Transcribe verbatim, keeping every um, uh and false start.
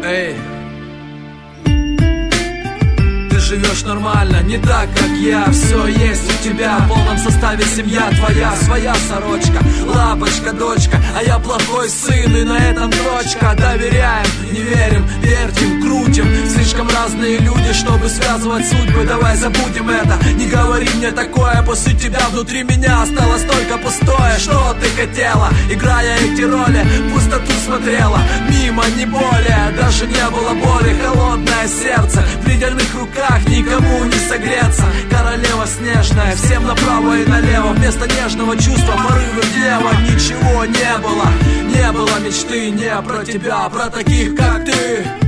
Эй, живешь нормально, не так, как я. Все есть у тебя, в полном составе семья твоя. Своя сорочка, лапочка, дочка, а я плохой сын, и на этом точка. Доверяем, не верим, вертим, крутим. Слишком разные люди, чтобы связывать судьбы. Давай забудем это, не говори мне такое. После тебя внутри меня осталось только пустое. Что ты хотела, играя эти роли? Пустоту смотрела, мимо, не более. Даже не было боли, холодное сердце в ледяных руках, никому не согреться. Королева снежная, всем направо и налево. Вместо нежного чувства порывы влево. Ничего не было, не было мечты не про тебя, а про таких, как ты.